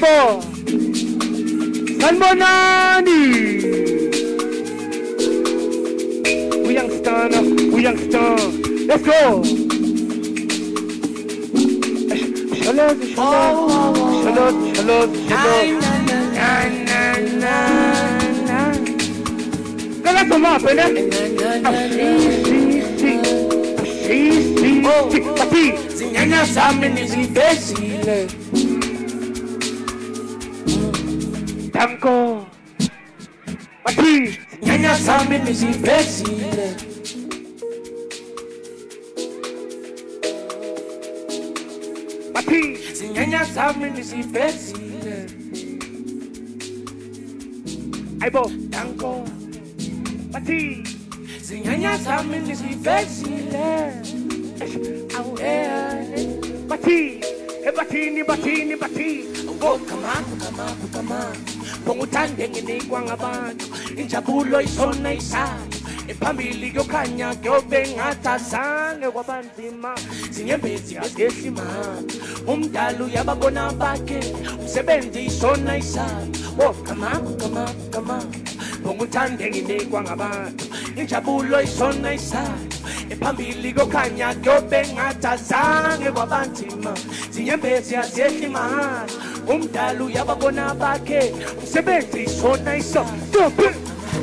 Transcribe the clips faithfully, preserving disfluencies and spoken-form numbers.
Aibo Sanmonani We youngster We youngster Let's go Shalot Shalot Shalot Shalot Shalot Na na na na Kala sama apa ni? Si si si si si Tapi Zinyanya sama ni si besile Tanko Mati Zinyanya sama ni si besile Mati Zinyanya sama ni si besile Aibo Tanko Mati Zinyanya sama ni si besile Bati, e batini, batini, bati. Go kama, kama, kama. Pongutande ngini kwa ngabantu. Injabulo isona isa. Ipambili yokanya gyobengata sange wabanzima. Sinyembezi aseshima. Umdalu yababona bake. Umsebenzi isona isa. Go kama, kama, kama. Pongutande ngini kwa ngabantu. Injabulo isona isa. Epambili gokanya gyobengata zange kwabanzima Zinyembezi azehlima Umdalu yababona bake Umsebenzi isona iso Stop it!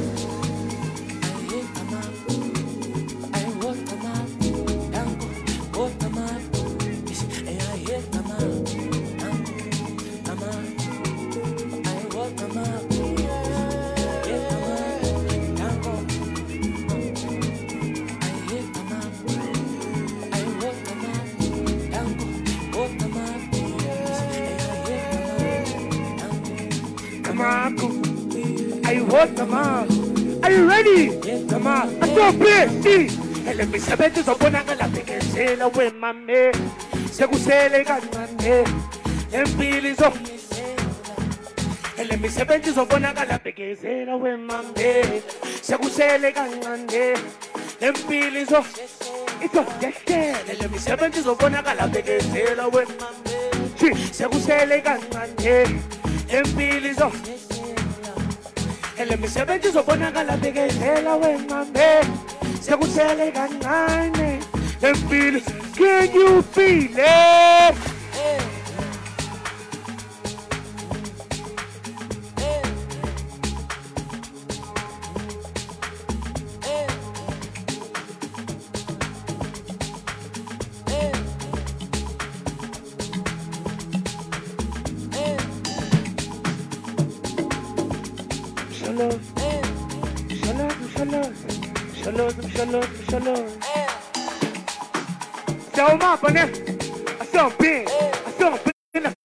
I want the man. Are you ready? Come on. I saw Bessie. Let me sabete so bona la peke sela we mame. Se kusele kanane. Empili so. Let me sabete so bona la peke sela we mame. Se kusele kanane. Empili so. Ito yeke. Let me sabete so bona la peke sela we mame. Se kusele kanane. Empili so. Ele mi sebenzi zobonakala bekezela wemambe sekusele kancane empilo can you feel it Shalom, shalom, shalom, shalom, shalom. So my partner, I saw big, I saw big, I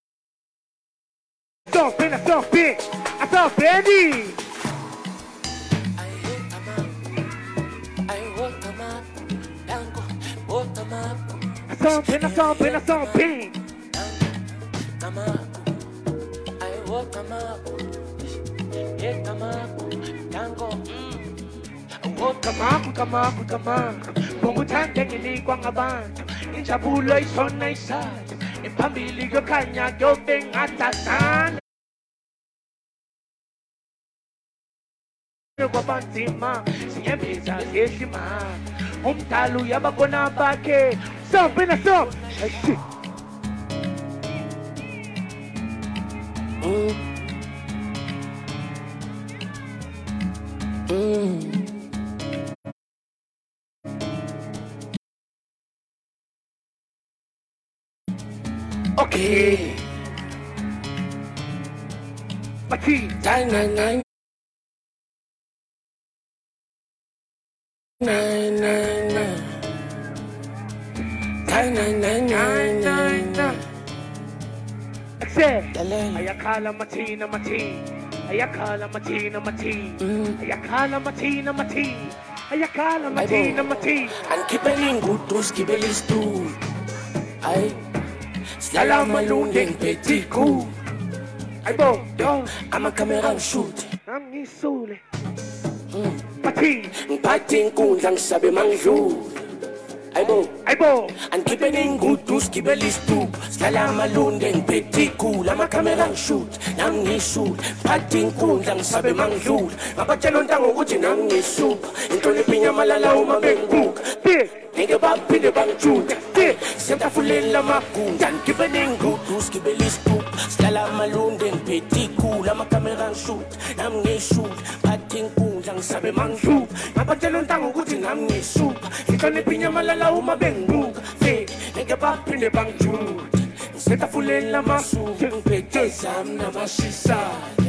saw big, I saw big, I saw Benny. I saw big, I saw big, I saw big. I walk them up. Kama kama kama Pongutande ngini kwa ngabantu Injabulo isona isati Impambili yokanya gyobengata sana Kwabanzima Sinyembeza yeshima Umdalu yababona bake Stop in a stop Shit Mm Mm. Okay. Mati. Nine nine nine. Nine nine nine. Nine nine nine nine nine nine. Accept. Ayakala mati na mati. Ayakala mati na mati. Ayakala mati na mati. Ayakala mati na mati. Ang kibeling gutos kibelis tu. Ay. Sala malungeng petiku. Ay bo, yo. Ama kamerang shoot. Ang isuli. Pati. Pating kulang sabi mang shoot. Aibo, Aibo. Angibening ngutu skibeli stoop. Slala malunde ngiphethe cool. Ama-camera ngishoot, nami ngishoot. Phathi inkundla ngisabe mangidlula. Ngabatshela ontanga ukuthi nami ngisuka. Inhlonipho inyamalala uma bengibuka. Ngeke baphinde bangijuda. Siyatafulela amagunda. Angibening ngutu skibeli stoop. Slala malunde ngiphethe cool. Ama-camera ngishoot, nami ngishoot. Phathi inkundla ngisabe mangidlula. Ngabatshela ontanga ukuthi nami ngisuka. Inhlonipho inyamalala uma bengibuka. Ngeke baphinde bangijuda. Siyatafulela amagunda. Ngiphethe zami namashisa.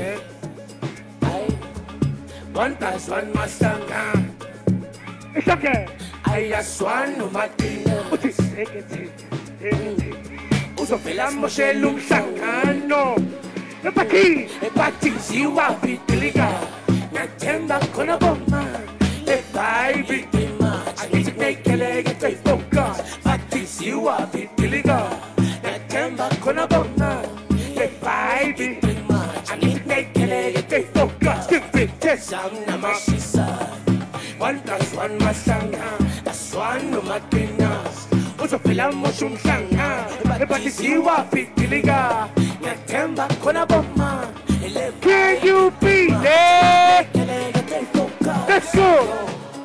One plus one masanga. It's okay. Ayaswan no matina. Uthi sekete. Uzovela moshela umhlangano. Epathi, epathi ziwa pitiliga. Nathemba khona bomma. Evibe tima. Angithi nekeleke tsefoka. Epathi ziwa pitiliga. Nathemba khona bomma. Evibe tima. Angithi nekeleke tsefoka. Zami namashisa. One plus one masanga. That's one no matinas. Uzovela mosha umhlanga. Epathi ziwa pitiliga. Nathemba khona bomma. can you beat it? Let's go.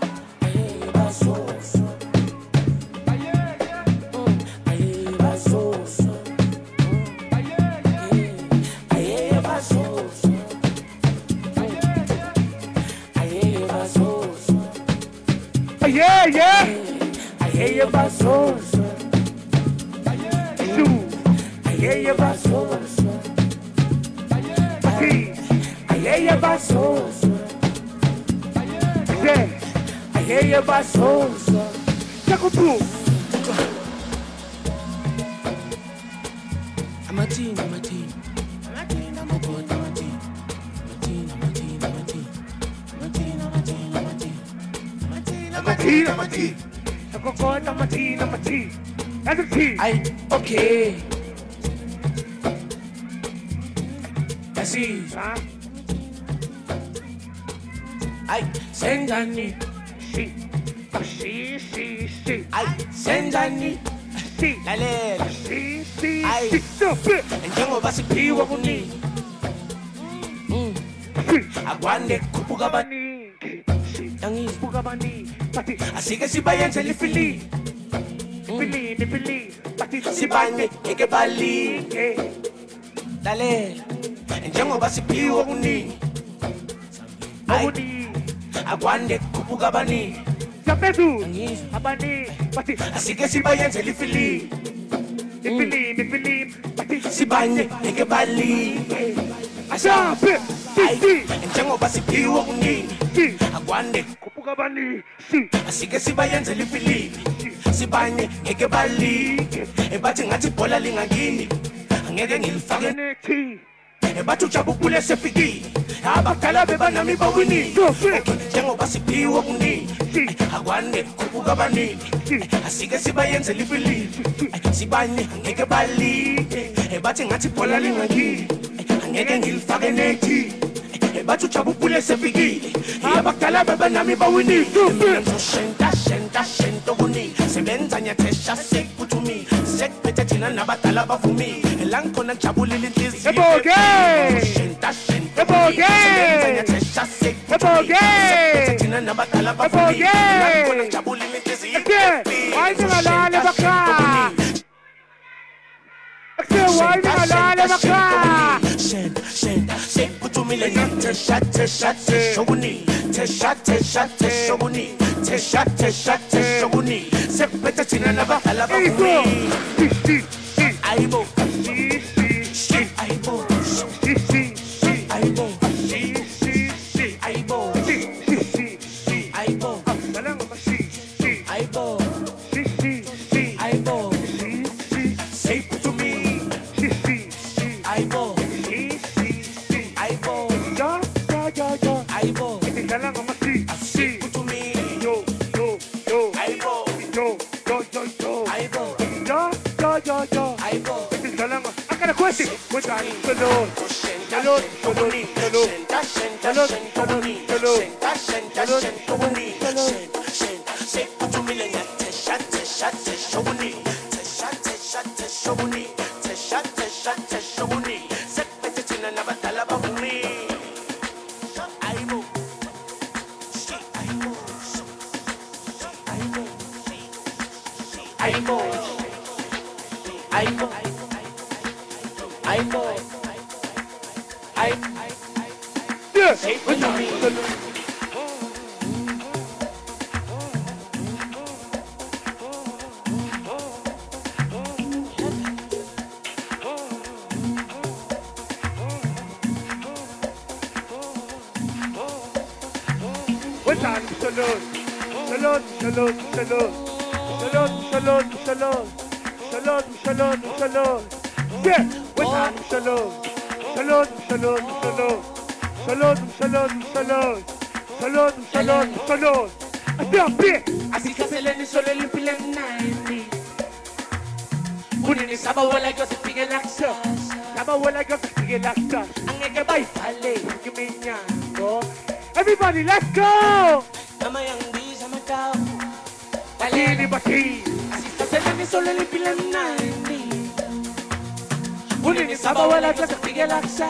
Yeah, yeah. I hear your bassos. I hear your bassos. I hear your bassos. Yeah. I hear your bassos. Take a two. I'm a team, I'm a team. I'm a team, I'm a god, I'm a team. I'm a team, I'm a team, I'm a team. I'm a team, I'm a team, I'm a team. I'm a T, I'm a T. I'm a God, I'm a T, I'm a T. That's a T. I, okay. That's it. Huh? I, sendani. She. She, she, she. I, sendani. She. Lalela. She, she, Aye. she. Stop it. Njengoba siphiwa kuningi. Akwande kubuka Bani. She. Yangizi. Buga bani. Pati. asike sibayenze lifili. Bili, bili. Pati. Sibanye ngeke bali. Eh. Lalela. Njengoba siphiwa kuningi. Abuni. Akwande kubuka baningi. Japezu. Yangizi. Abani. Pati. Asike sibayenze lifili. Bili, bili. Pati. Sibanye ngeke bali. Jump it. Ayi, njengoba siphiwa kuningi. She. Akwande Kupuka bani. She. asike sibayenze lifili. Sibanye ngeke bali. Ebathi ngathi ibhola lingakini. Angeke ngilifake. Unity. Ebathi ujabukule sefikile. Abakhala bebanami bawinile. Njengoba siphiwa kuningi. Akwande kubuka baningi. Asike sibayenze lifili. Sibanye ngeke bali. Ebathi ngathi ibhola lingakini. Angeke ngilifake nethi. Ebathi ujabukule sefikile. Abakhala bebanami bawinile. Shenta shenta shenta kuningi. Sebenza nyathesha sekuthumi. Sekuphethe thina nabadala bavumi. Elangkhona ngijabulile inhliziyo. Eboge. Shenta shenta. Eboge. Sebenza nyathesha sekuthumi. Eboge. Sekuphethe thina nabadala bavumi. Eboge. Elangkhona ngijabulile inhliziyo. Again. Why you alale baka? Again, why you alale baka? Shenta shenta sekuthumile nyathesha thesha theshoguni. Thesha thesha theshoguni. Thesha thesha theshoguni. Sekuphethe thina nabadala bavumi. Aibo. Aibo. Aibo. Aibo. Aibo. Aibo. Aibo. Say it to me. Aibo. Aibo. Aibo. Say it to me. Yo, yo, yo. Aibo. Yo, yo, yo, yo. Aibo. Yo, yo, yo, yo. Aibo. I got a question. Which one? Salute. Salute. Salute. Salute. Salute. Salute. Salute. Say it to me. shobuni tesha tesha teshobuni sepete tina nabatala bahumi aibo shi aibo aibo aibo aibo aibo aibo Yeah. What's on? Shalom, shalom, shalom, shalom, shalom, shalom, shalom, shalom, shalom, shalom. Yeah. What's on? Shalom, shalom, shalom, shalom. Shalom, shalom, shalom. Shalom, shalom, shalom. Atampi. Asika seleni sole limpile naini Kunini saba wala yo se pige laksa Saba wala go sige lakta. Angeke bay pale Giminyango. Everybody, let's go. Nama yang di sama kau Batili bati. Asika seleni sole limpile naini Kunini saba wala yo se pige laksa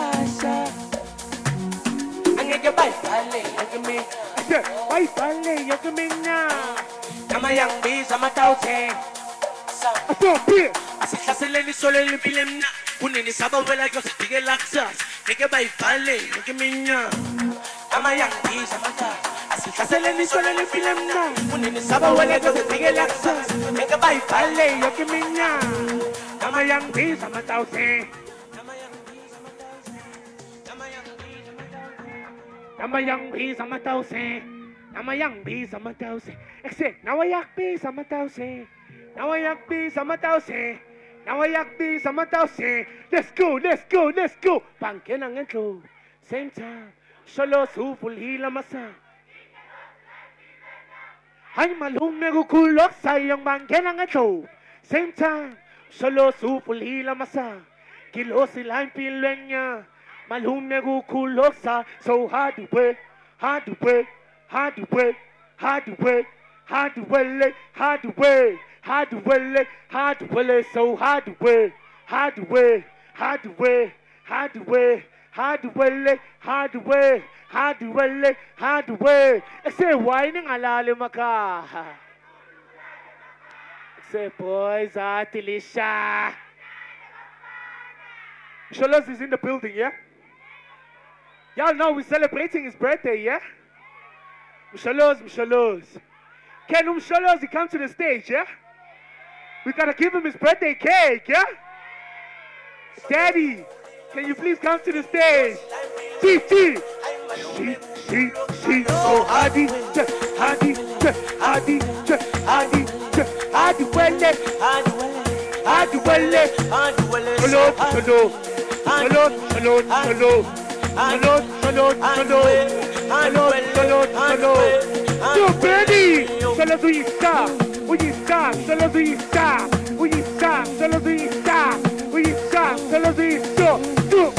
Angeke bay pale Angeke Bye, bye, yo gimina. Nama yang di sama kau te Atampi. Asika seleni sole limpile na Kunini saba wala yo se pige laksa Angeke bay pale Angeke minya Nama yang di sama kau Asika seleni sole limpile na Kunini saba wala yo se pige laksa Angeke bay pale Yo gimina. Nama yang di sama tau se. Nama yang di sama tau se. Nama yang di sama tau se. Ekse, nawayak di sama tau se. Nawayak di sama tau se. Nawayak di sama tau se. Let's go, let's go, let's go. Pangke ng entro. Same time. Solo suful hila masa. Ay malung nagukulok sa iyong bangke ng entro. Same time. Solo suful hila masa. Kilo sila yung pilen niya. Malung nagukulok sa. So hard to work, hard to work, hard to work, hard to work, hard to work, hard to work, hard to work, hard to work, so hard to work, hard to work, hard to work, hard to work, hard to work, hard to work, hard to work, hard to work. Kasi why nang alalim ka? Kasi boys, Atilisha. Sholos is in the building, yeah? Y'all know we're celebrating his birthday, yeah? Mshalos, Mshalos. Can Mshalos he come to the stage, yeah? We gotta give him his birthday cake, yeah? Daddy, can you please come to the stage? T T. She, she, she. Oh, Hadi, Hadi, Hadi, Hadi, Hadi, Welle, Hadi, Welle, Shalom, Shalom, Shalom, Shalom, Shalom. Shalom, shalom, shalom. Shalom, shalom, shalom. Yo, Benny! Shalom do you stop? Will you stop? Shalom do you stop? Will you stop? Shalom do you stop? Will you stop? Shalom do you stop? Do.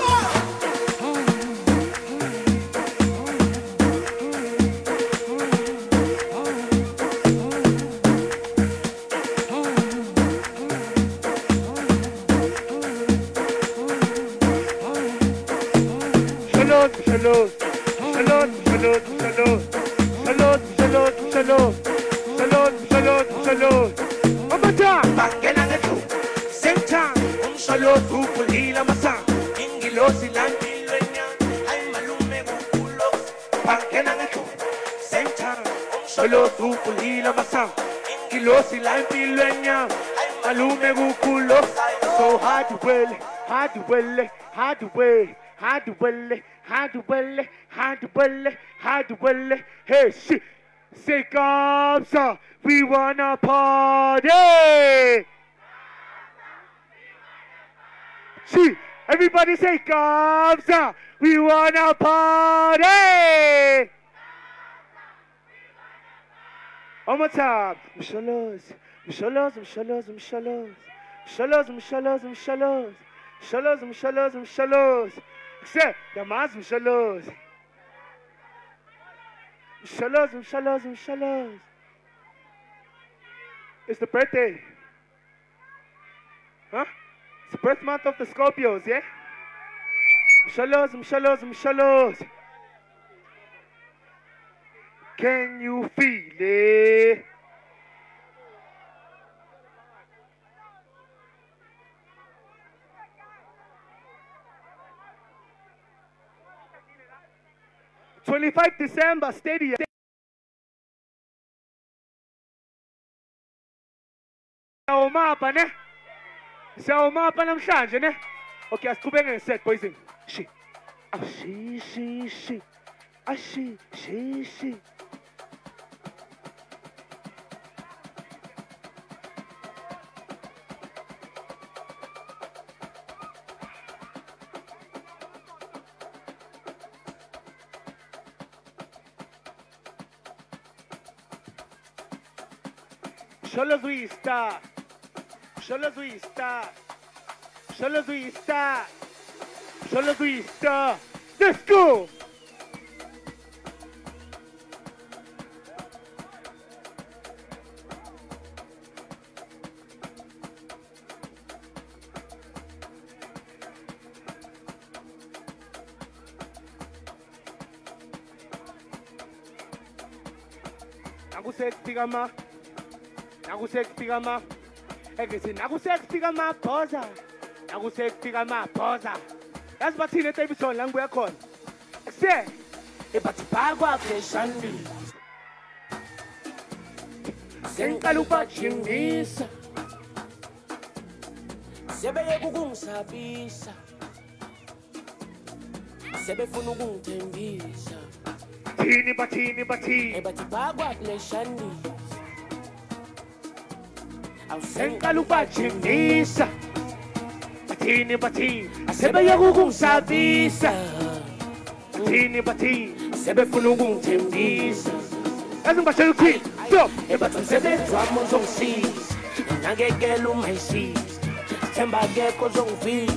Shalom, shalom, shalom, shalom, shalom, shalom, shalom, shalom, shalom, shalom, shalom. One more time. Bangke ng ito Same time Um solo tupul hila masa Ingilo silang pilwen niya Ay malume kukulok Bangke ng ito Same time Um solo tupul hila masa Ingilo silang pilwen niya Ay malume kukulok So hard to well, hard to well, hard to well, hard to well, hard to well, hard to well, hard to well. Hey, shit. Say, Kamsa, we wanna party. See, everybody say, Kamsa, we wanna party. One more time. Mshalos, mshalos, mshalos, mshalos, mshalos, mshalos, mshalos, mshalos, mshalos, mshalos. Say, Damas, mshalos. Mshalos, mshalos, mshalos. It's the birthday. Huh? It's the birth month of the Scorpios, yeah? Mshalos, mshalos, mshalos. Can you feel it? twenty-fifth December, stadium. Siyawumapa ne? Siyawumapa namhlanje ne? Okay, asiqhubeke ngeset boys. Shi. Ashi shi shi. Ashi shi shi. Sholos we start. Sholos we start. Sholos we start. Sholos we start. Let's go. Nakusekufika ma. Nakusekufika ma. Ekithi nakusekufika ma boza. Nakusekufika ma boza. That's what in the television lang we call. Say, ebathi phakwa pheshandi senkalupa chingisa sebeye kukungisabisa sebefuna ukungithembisa Tini batini batini. ebathi phakwa pheshandi Senkalupa chingisa. Batini batini. Sebeye kukungisabisa. Batini batini. sebefuna ukungithembisa Azingibashela uthi stop. ebathi umsebenzi wami uzongisiza nakekela ungayisiza themba akekho ozongivika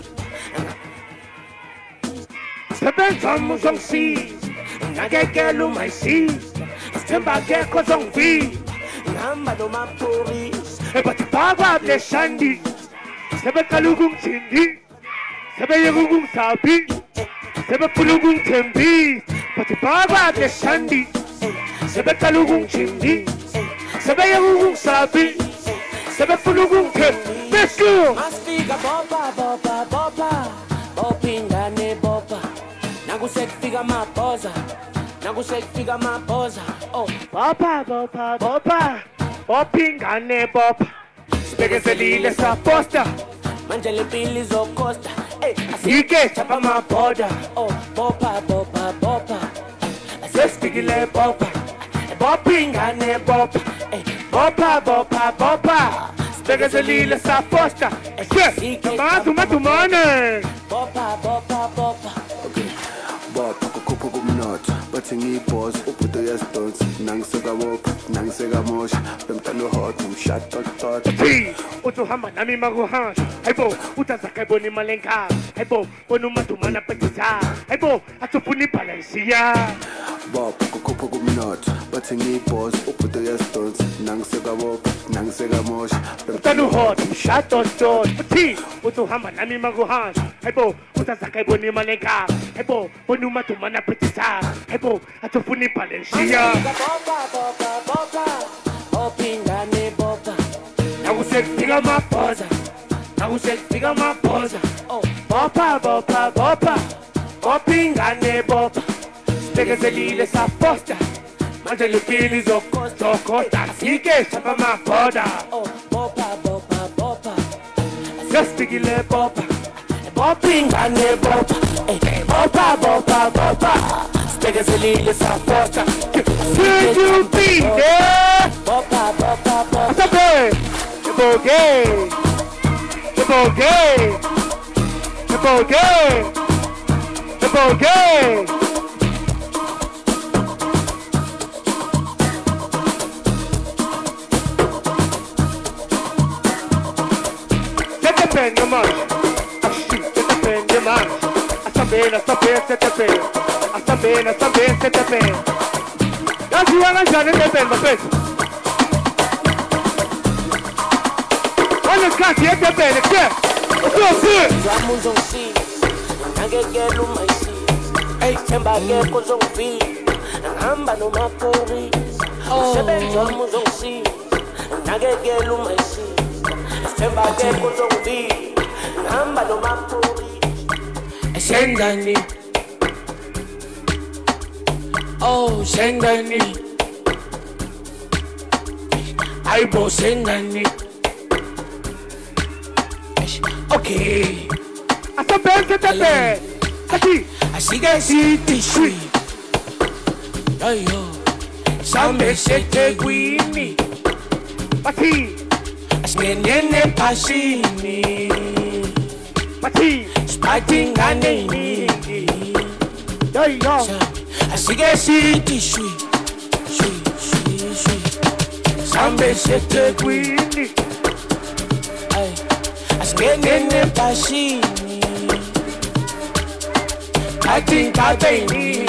Sebenza wami uzongisiza. Nakekela ungayisiza. Themba akekho ozongivika. ngihamba nomapholisa Ebathi phakwa pheshandi. Sebeqala ukungithindi. Sebeye kukungisabisa. Sebefuna ukungithembisa. Bathi phakwa pheshandi. Sebeqala ukungithindi. Sebeye kukungisabisa. Sebefuna ukungithembisa. Let's go. masifika bopa bopa bopa bopingane bopa nakusekufika mabhoza nakusekufika mabhoza oh Bopa, bopa, bopa, bopingane bopa. Sibekezelile saposta. manje le mpilo izokosta ey Asike chapa mabhoda. oh bopa bopa bopa Sesifikile bopa. Bopingane bopa. Bopa, bopa, bopa. Sibekezelile saposta. She, matu matu mane. bopa bopa bopa Bob, kukhupha kumnotho bathi ngiyibhoza ubhudo yesidosi nangiseka bopha nangiseka mosha bemntana hot umshot tot tot T, uthi uhamba nami makuhamba. Hayibo, uthatha kayibona imali enkaba. Hayibo, bona umadumana phethiza. Hayibo, athufuna ibhalansiya. Bob, kukhupha kumnotho bathi ngiyibhoza ubhudo yesidosi nangiseka bopha nangiseka mosha Tanu hot, shot on shot. T, uthi uhamba nami makuhamba. Hayibo, uthatha kayibona imali enkaba. Hayibo, bona umadumana phethiza. Hayibo, athufuna ibhalansiya. bopa bopa bopa bopingane bopa Nakusekufika mabhoza. Nakusekufika mabhoza. oh Bopa, bopa, bopa. Bopingane bopa. Sibekezelile saposta. Manje le mpilo izokosta. Zokosta. Asike chapa mabhoda. oh bopa bopa bopa Sesifikile bopa. bopingane bopa ey bopa bopa bopa sibekezelile saposta Could you be there? bopa bopa bopa Asabe. Eboge. Eboge. Eboge. Eboge. Sete pende mais. Ashi, sete pende mais. Asabe, asabe, sete pende. Asabe, asabe, sete pende. That's you want to join the band, my friend. One Olha a casa, é bem, quer? Vamos um sim, ninguém quer no mais sim. Ei, temba que coisa um fim, amba no macori. Vamos um sim, ninguém quer no mais sim. Temba que coisa um fim, amba no macori. Sendani, oh sendani, I bo sendani. Okay. Asa bem que tá bem. Aqui. Assim que se te chui. Ai yo. Sambe se te guini. Aqui. As menene pasini. Aqui. Sparting ganeni. Ai yo. Assim que se te chui. Chui, chui, chui. Sambe se te guini. Ai. Nene pasini, I think I beni.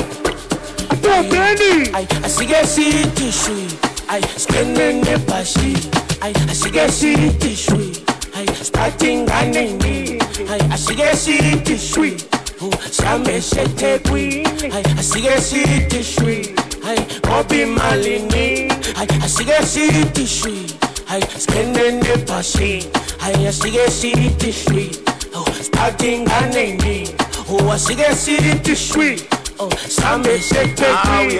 I don't beni. I I see get see tissue. I nene pasini. I I see get see tissue. I starting I nene. I I see get see tissue. Oh, Sambe se te queen. I I see get see tissue. I Obi Malini. I I see get see tissue. I nene pasini. I see a city street, oh, starting a name. Oh, I see a city street, oh, some say take me.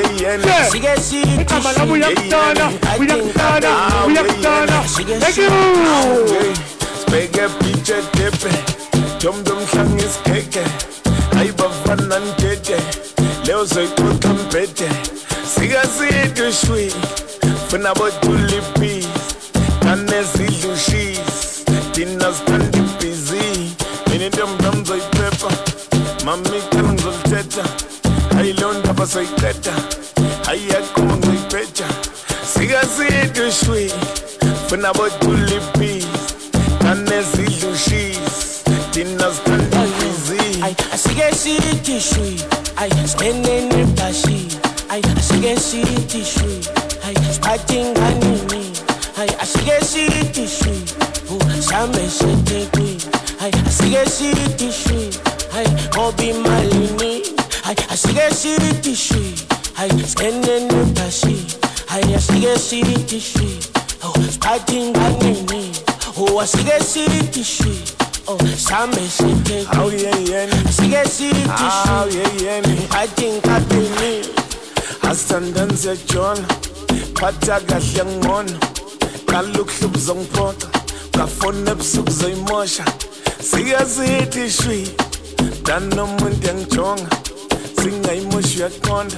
I see a city street, come on, we have done, we have done, we have done. Thank you. Spege piche tepe, jom jom shang is keke. I bafan and tete, leo soy kutampete. See a city street, funa bot tulipi, kane zilushi. Dinner standing busy. Many them drums I pepper. Mommy can go teta. I learned up as I teta. I had come on my pecha. Siga see to sweet. When I bought two lippies. And I see you she's. Dinner standing busy. I see a city sweet. I stand in the bashi. I see a city sweet. I starting honey. I see a city sweet. Sambe se te queen. I see a city street. I Obi Malini. I see a city street. I stand in the taxi. I see a city street. Oh, starting ganini. Oh, I see a city street. Oh, Sambe se te Oh queen. yeah yeah. I see a city Oh street. yeah yeah. I think I believe. Astandanse John. Pataga yang Kaluk hlup zong pota. Kafone ebusuku zoyimosha. Siyazithi shwi. Danomuntu yangijonga. Singayimoshi uyaqonda.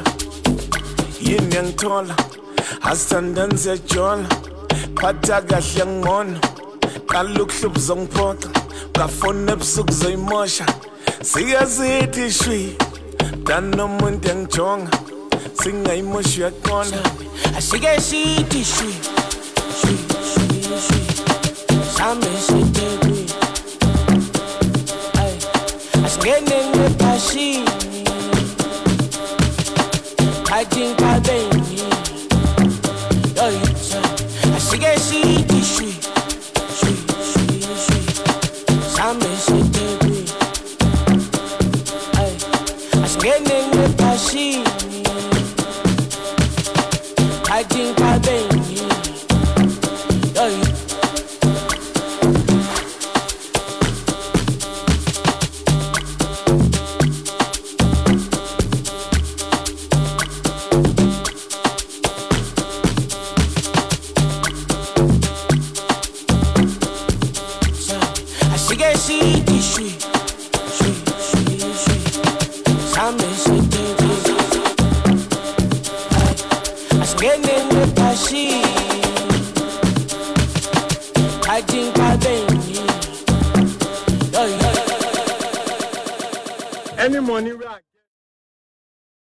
Yini yangithola. Asithandani siyajola. Phatha kahle yangibona. Qala ukuhlupha uzongiphoqa. Kafone ebusuku zoyimosha. Siyazithi shwi. Danomuntu yangijonga. Singayimoshi uyaqonda. Asike sithi shwi. Shwi, shwi, shwi. Sambe se te queen. Ay, asingene nepashini. I think I beni. Yo, yo, so. Asike sithi shwi. Shwi, shwi, shwi. Sambe se te queen. Ay, asingene nepashini. I think I beni. Yo, yo. City street, street, street, street. Sambe se te queen. Asingene nepashini. I think I beni. Any money right.